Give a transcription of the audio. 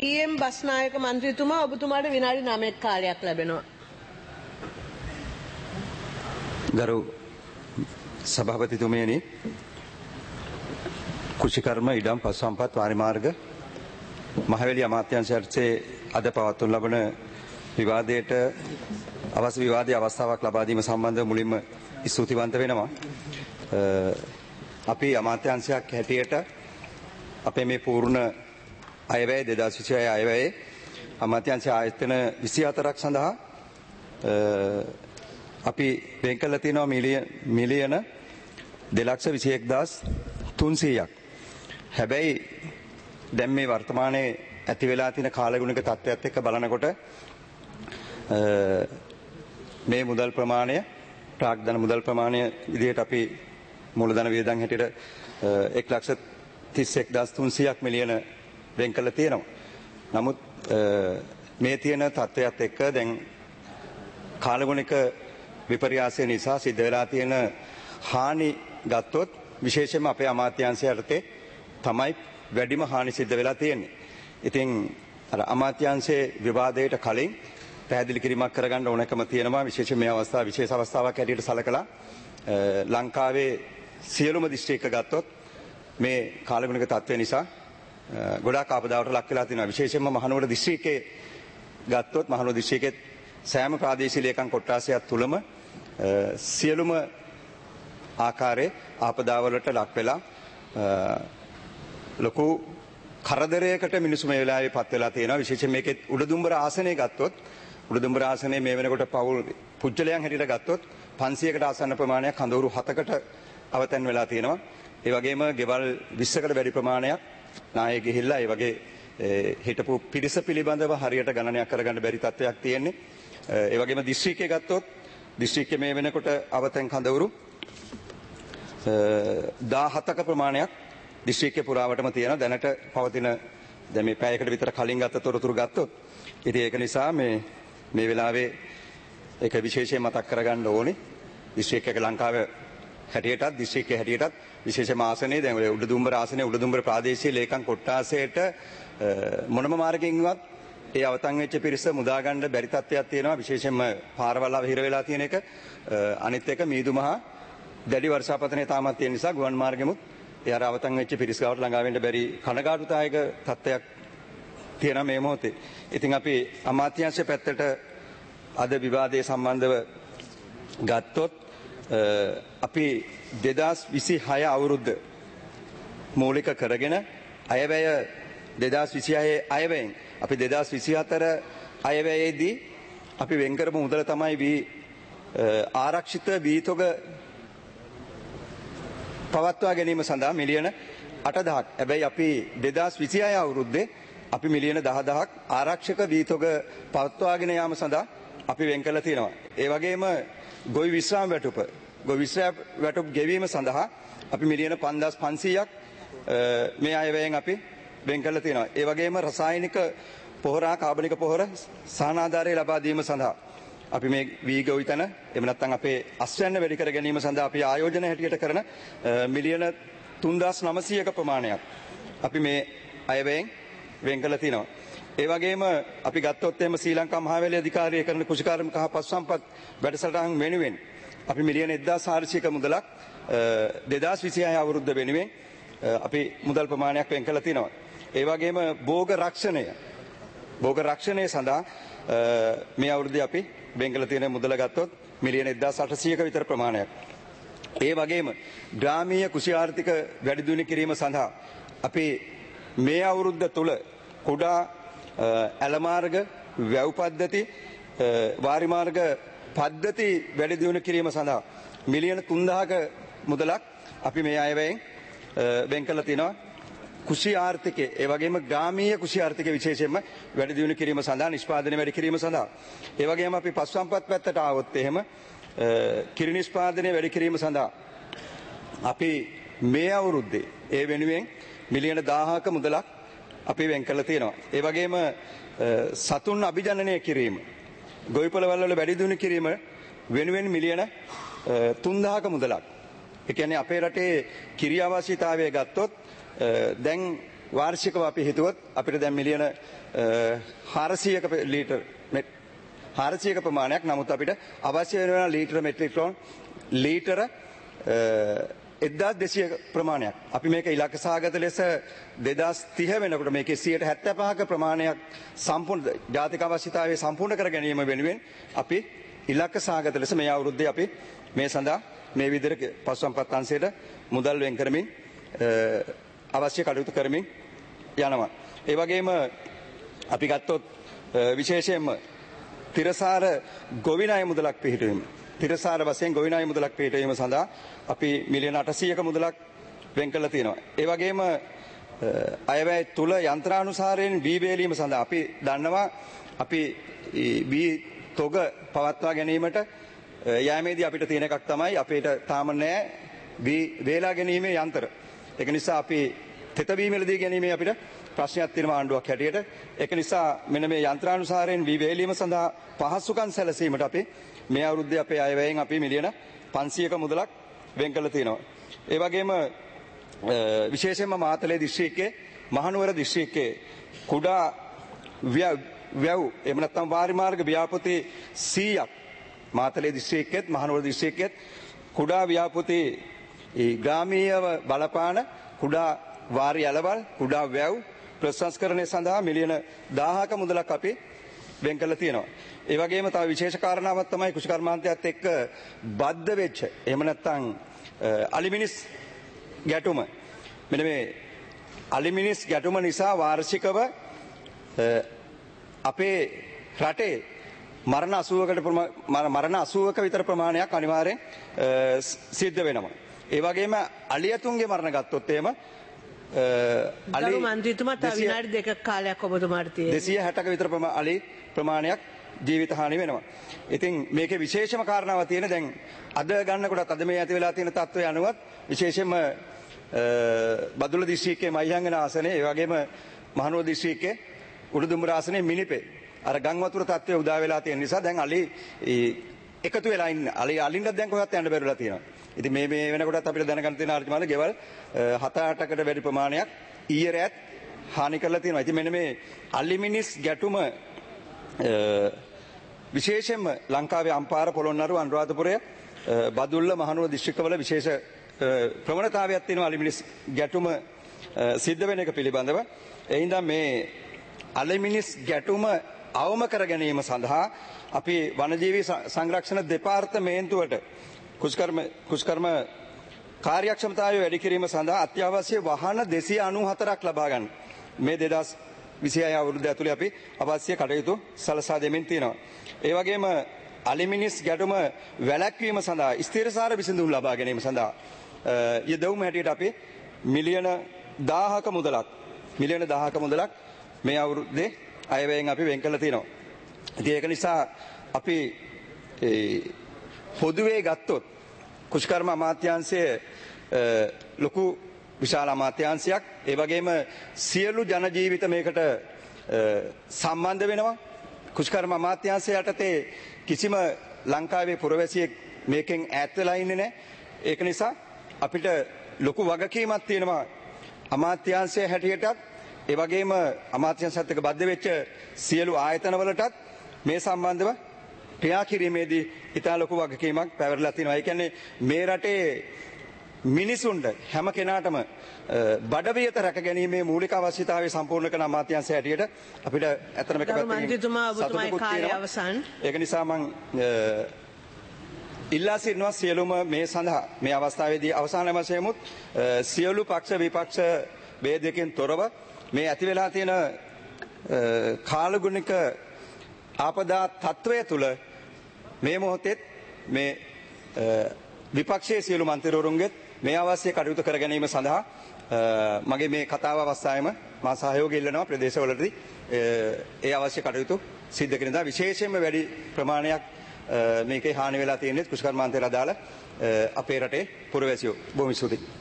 PM Basnayake මන්ත්‍රීතුමා ඔබතුමාට විනාඩි 9ක් කාලයක් ලැබෙනවා. ගරු සභාපතිතුමියනි, කුෂිකර්ම ඉඩම් පසු සම්පත් වාරිමාර්ග මහවැලි අමාත්‍යාංශයේ අද පවත්වනු ලබන විවාදයට අවශ්‍ය විවාදයේ අවස්ථාවක් ලබා දීම සම්බන්ධව මුලින්ම ස්තුතිවන්ත වෙනවා. අපි අමාත්‍යාංශයක් හැටියට අපේ මේ පූර්ණ අයවැය 2026 අයවැයේ අමාත්‍යාංශ ආයතන 24ක් සඳහා අපි වෙන් කළ තියෙනවා මිලියන 2,21,300ක්. හැබැයි දැන් මේ වර්තමානයේ ඇති වෙලා තියෙන කාලගුණික තත්ත්වයක් එක්ක බලනකොට මේ මුදල් ප්‍රමාණය ප්‍රාග්ධන මුදල් ප්‍රමාණය විදිහට අපි මූලධන වියදම් හැටියට 1,31,300ක් මිලියන වෙන් කළ තියෙනවා. නමුත් මේ තියෙන තත්ත්වයක් එක්ක දැන් කාලගුණික විපර්යාසය නිසා සිද්ධ වෙලා තියෙන හානි ගත්තොත් විශේෂයෙන්ම අපේ අමාත්‍යාංශය යටතේ තමයි වැඩිම හානි සිද්ධ වෙලා තියෙන්නේ. ඉතින් අර අමාත්‍යාංශයේ විවාදයට කලින් පැහැදිලි කිරීමක් කරගන්න ඕනකම තියෙනවා. විශේෂයෙන් මේ අවස්ථාව විශේෂ අවස්ථාවක් හැටියට සලකලා ලංකාවේ සියලුම දිස්ත්‍රික්ක ගත්තොත් මේ කාලගුණික තත්ත්වය නිසා ගොඩාක් ආපදාවට ලක් වෙලා තියෙනවා. විශේෂයෙන්ම මහනුවර දිස්ත්‍රික්කයේ ගත්තොත් මහනුවර දිස්ත්‍රික්කයේ සෑම ප්‍රාදේශීය ලේකම් කොට්ටාසයක් තුලම සියලුම ආකාරයේ ආපදාවලට ලක් වෙලා ලොකු කරදරයකට මිනිස්සු මේ වෙලාවේ පත් වෙලා තියෙනවා. විශේෂයෙන් මේකේ උඩදුම්බර ආසනය ගත්තොත් උඩදුම්බර ආසනයේ මේ වෙනකොට පවුල් පුජ්‍යලයන් හැටියට ගත්තොත් 500කට ආසන්න ප්‍රමාණයක් කඳවුරු 7කට අවතැන් වෙලා තියෙනවා. ඒ වගේම ගෙවල් 20කට වැඩි ප්‍රමාණයක් නායේ ගිහිල්ලා ඒ වගේ හිටපු පිරිස පිළිබඳව හරියට ගණනයක් කරගන්න බැරි තත්ත්වයක් තියෙන්නේ. ඒ වගේම දිස්ත්‍රික්කයේ ගත්තොත් දිස්ත්‍රික්කයේ මේ වෙනකොට අවතැන් කඳවුරු 17ක ප්‍රමාණයක් දිස්ත්‍රික්කයේ පුරාවටම තියෙනවා. දැනට පවතින දැන් මේ පැයකට විතර කලින් ගත්ත තොරතුරු ගත්තොත් ඉතින් ඒක නිසා මේ වෙලාවේ ඒක විශේෂයෙන් මතක් කරගන්න ඕනේ. දිස්ත්‍රික්කයක ලංකාවේ හැටියටත් දිස්ත්‍රික්කයේ හැටියටත් විශේෂම ආසනයේ දැන් ඔය උඩදුම්බර ආසනයේ උඩදුම්බර ප්‍රාදේශීය ලේකම් කොට්ටාසයට මොනම මාර්ගකින්වත් ඒ අවතන් වෙච්ච පිරිස මුදා ගන්න බැරි තත්ත්වයක් තියෙනවා. විශේෂයෙන්ම පාරවල් අවහිර වෙලා තියෙන එක, අනිත් එක මීදුමහා දැඩි වර්ෂාපතනය තාමත් තියෙන නිසා ගුවන් මාර්ගෙමුත් ඒ අර අවතන් වෙච්ච පිරිස ගාවට ළඟා වෙන්න බැරි කනගාටුදායක තත්ත්වයක් තියෙනවා මේ මොහොතේ. ඉතින් අපි අමාත්‍යාංශ පැත්තට අද විවාදයේ සම්බන්ධව ගත්තොත් අපි 2026 අවුරුද්ද මූලික කරගෙන අයවැය 2026 අයවැයෙන් අපි 2024 අයවැයේදී අපි වෙන් කරපු මුදල තමයි ආරක්ෂිත වීතොග පවත්වා ගැනීම සඳහා මිලියන 8,000ක්. හැබැයි අපි 2026 අවුරුද්දේ අපි මිලියන 10,000ක් ආරක්ෂක වීතොග පවත්වාගෙන යාම සඳහා අපි වෙන් කළා තියෙනවා. ඒ වගේම ගොවි විශ්‍රාම වැටුප් ගෙවීම සඳහා අපි මිලියන 5,500ක් මේ අයවැයෙන් අපි වෙන් කළා තියෙනවා. ඒ වගේම රසායනික පොහොර කාබනික පොහොර සහනාධාරය ලබා දීම සඳහා අපි මේ වී ගොවිතැන එහෙම නැත්නම් අපේ අස්වැන්න වැඩි කර ගැනීම සඳහා අපි ආයෝජන හැටියට කරන මිලියන 3,900ක ප්‍රමාණයක් අපි මේ අයවැයෙන් වෙන් කළා තියෙනවා. ඒ වගේම අපි ගත්තොත් එහෙම ශ්‍රී ලංකා මහවැලි අධිකාරිය කරන කුෂිකාර්මික හා පසු සම්පත් වැඩසටහන් වෙනුවෙන් අපි මිලියන 1,400ක මුදලක් 2026 අවුරුද්ද වෙනුවෙන් අපි මුදල් ප්‍රමාණයක් වෙන් කළා තියෙනවා. ඒ වගේම භෝග රක්ෂණය සඳහා මේ අවුරුද්දේ අපි වෙන් කළ තියෙන මුදල ගත්තොත් මිලියන 1,800ක විතර ප්‍රමාණයක්. ඒ වගේම ග්‍රාමීය කෘෂි ආර්ථික වැඩි දියුණු කිරීම සඳහා අපි මේ අවුරුද්ද තුල කුඩා ඇලමාර්ග වැව් පද්ධති වාරිමාර්ග පද්ධති වැඩි දියුණු කිරීම සඳහා මිලියන 3,000ක මුදලක් අපි මේ අයවැයෙන් වෙන් කළා තිනවා. කෘෂි ආර්ථිකය ඒ වගේම ග්‍රාමීය කෘෂි ආර්ථිකය විශේෂයෙන්ම වැඩි දියුණු කිරීම සඳහා නිෂ්පාදනය වැඩි කිරීම සඳහා ඒ වගේම අපි පසු සම්පත් පැත්තට ආවොත් එහෙම කිරි නිෂ්පාදනය වැඩි කිරීම සඳහා අපි මේ අවුරුද්දේ ඒ වෙනුවෙන් මිලියන 1000ක මුදලක් අපි වෙන් කළා තියෙනවා. ඒ වගේම සතුන් අභිජනනය කිරීම ගොවිපළවල් වල වැඩි දියුණු කිරීම වෙනුවෙන් මිලියන 3000ක මුදලක්. ඒ කියන්නේ අපේ රටේ කිරි අවශ්‍යතාවය ගත්තොත් දැන් වාර්ෂිකව අපි හිතුවොත් අපිට දැන් මිලියන 400ක ලීටර් 400ක ප්‍රමාණයක්. නමුත් අපිට අවශ්‍ය වෙන ලීටර මෙට්‍රික් ටන් ලීටර 1200 ප්‍රමාණයක්. අපි මේක ඉලක්ක සහගත ලෙස 2030 වෙනකොට මේකේ 75ක ප්‍රමාණයක් සම්පූර්ණ ජාතික අවශ්‍යතාවය සම්පූර්ණ කර ගැනීම වෙනුවෙන් අපි ඉලක්ක සහගත ලෙස මේ අවුරුද්දේ අපි මේ සඳහා මේ විදිහට පසුසම්පත් අංශයට මුදල් වෙන් කරමින් අවශ්‍ය කටයුතු කරමින් යනවා. ඒ වගේම අපි ගත්තොත් විශේෂයෙන්ම තිරසාර ගොවි ණය මුදලක් පිහිටවීම. තිරසාර වශයෙන් ගොවි ණය මුදලක් පිහිටවීම සඳහා අපි මිලියන 800ක මුදලක් වෙන් කරලා තියෙනවා. ඒ වගේම අයවැය තුල යන්ත්‍රානුසාරයෙන් වී වේලීම සඳහා අපි දන්නවා අපි වී තොග පවත්වා ගැනීමට යෑමේදී අපිට තියෙන එකක් තමයි අපිට තාම නැහැ වී වේලා ගැනීමේ යන්ත්‍ර. ඒක නිසා අපි තෙත වී මෙලදී ගැනීමේ අපිට ප්‍රශ්නයක් තියෙනවා ආණ්ඩුවක් හැටියට. ඒක නිසා මෙන්න මේ යන්ත්‍රානුසාරයෙන් වී වේලීම සඳහා පහසුකම් සැලසීමට අපි මේ අවුරුද්දේ අපේ අයවැයෙන් අපි මිලියන 500ක මුදලක් වෙන් කරලා තියෙනවා. ඒ වගේම විශේෂයෙන්ම මාතලේ දිස්ත්‍රික්කයේ මහනුවර දිස්ත්‍රික්කයේ කුඩා වැව් එහෙම නැත්නම් වාරිමාර්ග ව්‍යාපෘති 100ක් මාතලේ දිස්ත්‍රික්කයේත් මහනුවර දිස්ත්‍රික්කයේත් කුඩා ව්‍යාපෘති ග්‍රාමීයව බලපාන කුඩා වාරි ඇලවල් කුඩා වැව් ප්‍රසංස්කරණය සඳහා මිලියන 1000ක මුදලක් අපි වෙන් කරලා තියෙනවා. ඒ වගේම තව විශේෂ කාරණාවක් තමයි කුෂිකර්මාන්තයත් එක්ක බද්ධ වෙච්ච එහෙම නැත්නම් අලිමිනිස් ගැටුම. මෙන්න මේ අලිමිනිස් ගැටුම නිසා වාර්ෂිකව අපේ රටේ මරණ 80ක විතර ප්‍රමාණයක් අනිවාර්යෙන් සිද්ධ වෙනවා. ඒ වගේම අලියතුන්ගේ මරණ ගත්තොත් එහෙම ගරු මන්ත්‍රීතුමා තව විනාඩි දෙකක කාලයක් ඔබතුමාට තියෙනවා. 260ක විතර අලි ප්‍රමාණයක් ජීවිත හානි වෙනවා. ඉතින් මේකේ විශේෂම කාරණාව තියෙන දැන් අද ගන්නකොටත් අද මේ ඇති වෙලා තියෙන තත්ත්වය අනුවත් විශේෂයෙන්ම බදුල්ල දිස්ත්‍රික්කයේ මහියංගන ආසනයේ ඒ වගේම මහනුවර දිස්ත්‍රික්කයේ උඩුදුම්බර ආසනයේ මිනිපේ අර ගම් වතුර තත්ත්වය උදා වෙලා තියෙන නිසා දැන් අලි එකතු වෙලා ඉන්න අලින්ට දැන් කොහෙවත් යන්න බැරිලා තියෙනවා. ඉතින් මේ වෙනකොටත් අපිට දැනගන්න තියෙන ආර්ථිකමාල ගෙවල් 7-8කට වැඩි ප්‍රමාණයක් ඊයේ රැත් හානි කරලා තියෙනවා. ඉතින් මෙන්න මේ අලිමිනිස් ගැටුම විශේෂයෙන්ම ලංකාවේ අම්පාර පොළොන්නරුව අනුරාධපුරය බදුල්ල මහනුවර දිස්ත්‍රික්කවල විශේෂ ප්‍රවණතාවයක් තියෙනවා අලිමිනිස් ගැටුම සිද්ධ වෙන එක පිළිබඳව. ඒ හින්දා මේ අලිමිනිස් ගැටුම අවම කර ගැනීම සඳහා අපි වනජීවි සංරක්ෂණ දෙපාර්තමේන්තුවට කුෂ්කර්ම කාර්යක්ෂමතාවය වැඩි කිරීම සඳහා අත්‍යවශ්‍ය වාහන 294ක් ලබා ගන්න මේ 2026 අවුරුද්ද ඇතුලේ අපි අවශ්‍ය කටයුතු සලසා දෙමින් තියෙනවා. ඒ වගේම අලිමිනිස් ගැටුම වැළැක්වීම සඳහා ස්ථිරසාර විසඳුම් ලබා ගැනීම සඳහා යෙදවුම හැටියට අපි මිලියන 1000ක මුදලක් මේ අවුරුද්දේ අයවැයෙන් අපි වෙන් කරලා තියෙනවා. ඉතින් ඒක නිසා අපි පොදුවේ ගත්තොත් කුෂ්කර්ම අමාත්‍යාංශයේ ලොකු විශාල අමාත්‍යාංශයක් ඒ වගේම සියලු ජන ජීවිත මේකට සම්බන්ධ වෙනවා. කුෂ්කර්ම අමාත්‍යාංශය යටතේ කිසිම ලංකාවේ පුරවැසියෙක් මේකෙන් ඈත් වෙලා ඉන්නේ නැහැ. ඒක නිසා අපිට ලොකු වගකීමක් තියෙනවා අමාත්‍යාංශය හැටියටත් ඒ වගේම අමාත්‍යාංශයත් එක්ක බද්ධ වෙච්ච සියලු ආයතනවලටත් මේ සම්බන්ධව ක්‍රියා කිරීමේදී ඉතා ලොකු වගකීමක් පැවරලා තියෙනවා. ඒ කියන්නේ මේ රටේ මිනිසුන්ට හැම කෙනාටම බඩවියත රැක ගැනීමේ මූලික අවශ්‍යතාවය සම්පූර්ණ කරන අමාත්‍යාංශය හැටියට අපිට ඇත්තටම එක පැත්තකින් ඒක නිසා මම ඉල්ලා සිටිනවා සියලුම මේ සඳහා මේ අවස්ථාවේදී අවසාන වශයෙන්මුත් සියලු පක්ෂ විපක්ෂ ભેදයකින් තොරව මේ ඇති වෙලා තියෙන කාලගුණික ආපදා තත්වය තුළ මේ මොහොතේ මේ විපක්ෂයේ සියලු මන්ත්‍රීවරුන්ගේ මේ අවශ්‍ය කටයුතු කර ගැනීම සඳහා මගේ මේ කතාව අවස්ථාවේම මා සහයෝගය ඉල්ලනවා ප්‍රදේශවලදී ඒ අවශ්‍ය කටයුතු සිද්ධ කරන දා විශේෂයෙන්ම වැඩි ප්‍රමාණයක් මේකේ හානි වෙලා තියෙන්නේ කුෂ්කර්මාන්තයට අදාළ අපේ රටේ පුරවැසියෝ. බොහොම ස්තුතියි.